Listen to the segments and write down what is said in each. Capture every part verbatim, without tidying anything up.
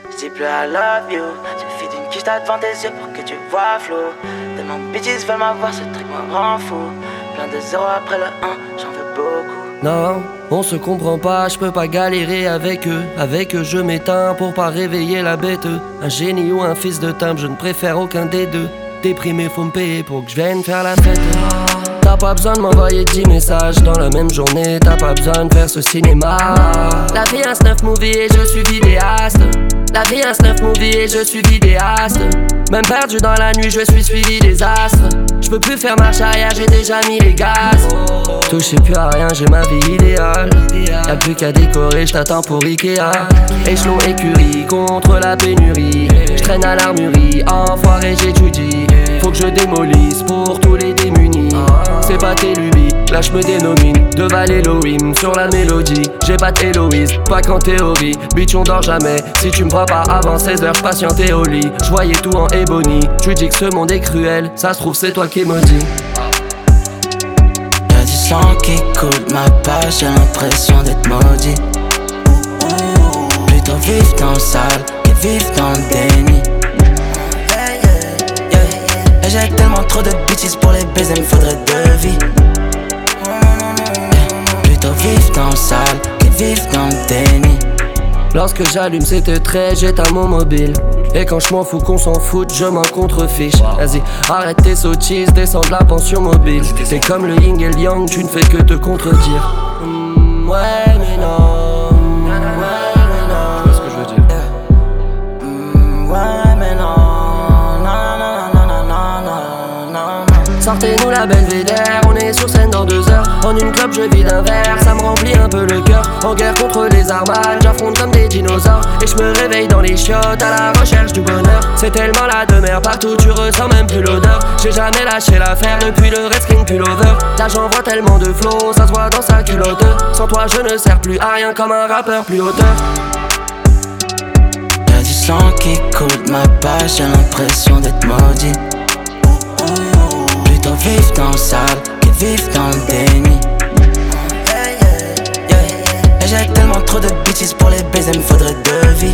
Je dis plus I love you. Suffit d'une quiche devant tes yeux pour que tu vois flou. Tellement de bitches veulent m'avoir, ce truc me rend fou. Plein de zéros après le un, j'en veux beaucoup. Non, on se comprend pas, je peux pas galérer avec eux. Avec eux je m'éteins pour pas réveiller la bête. Un génie ou un fils de timbre, je ne préfère aucun des deux. Déprimé faut me payer pour que je vienne faire la fête. T'as pas besoin de m'envoyer dix messages dans la même journée. T'as pas besoin de faire ce cinéma. La vie un snuff movie et je suis vidéaste. La vie un snuff movie et je suis vidéaste. Même perdu dans la nuit je suis suivi des astres. Je peux plus faire marche arrière, j'ai déjà mis les gaz. Touchez plus à rien, j'ai ma vie idéale. Y'a plus qu'à décorer, j't'attends pour Ikea. Échelon écurie contre la pénurie. J'traîne à l'armurerie, enfoiré j'étudie. Faut que je démolisse pour tous les démunis. C'est pas tes lubies, là j'me dénomine Deval Elohim sur la mélodie. J'ai pas d'Héloïse, pas qu'en théorie. Bitch on dort jamais, si tu me vois pas avant seize heures j'patientais au lit. J'voyais tout en ébony, tu dis que ce monde est cruel. Ça se trouve c'est toi qui maudis. Y'a du sang qui coule ma page, j'ai l'impression d'être maudit. Plutôt vivre dans le sale que vivre dans le déni. Et j'ai tellement trop de bitches pour les baiser, me faudrait deux vies. Plutôt vivre dans le sale que vivre dans le déni. Lorsque j'allume c'était très, j'éteins mon mobile. Et quand je m'en fous qu'on s'en foute, je m'en contrefiche. Vas-y, arrête tes sottises, descends de la pension mobile. T'es comme le yin et le yang, tu ne fais que te contredire. Mmh, ouais mais non, ouais mais non. Tu vois ce que je veux dire? Mmh, ouais mais non, non, non, non, non, non, non, non. Sortez-nous la Belvédère, on est sur scène dans deux heures. En une clope je vide un verre, ça me remplit un peu le cœur. En guerre contre les armages, j'affronte comme des dinosaures. Et je me réveille dans les chiottes à la recherche du bonheur. C'est tellement la demeure partout, tu ressens même plus l'odeur. J'ai jamais lâché l'affaire depuis le Redskins pullover. Là j'envoie tellement de flow, ça se voit dans sa culotte. Sans toi je ne sers plus à rien comme un rappeur plus hauteur. Y'a du sang qui coule de ma page, j'ai l'impression d'être maudit. Plutôt vivre dans le sale que vivre dans le déni. Et j'ai tellement trop de bitches pour les baiser, me faudrait deux vies.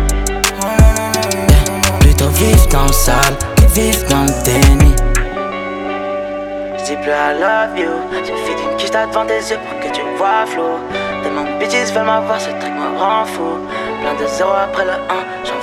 Plutôt vivre dans le sale que vivre dans le déni. J'dis plus I love you. Suffit d'une quiche devant tes yeux pour que tu vois flou. Tellement de bitches veulent m'avoir, ce truc me rend fou. Plein de zéros après le un, j'en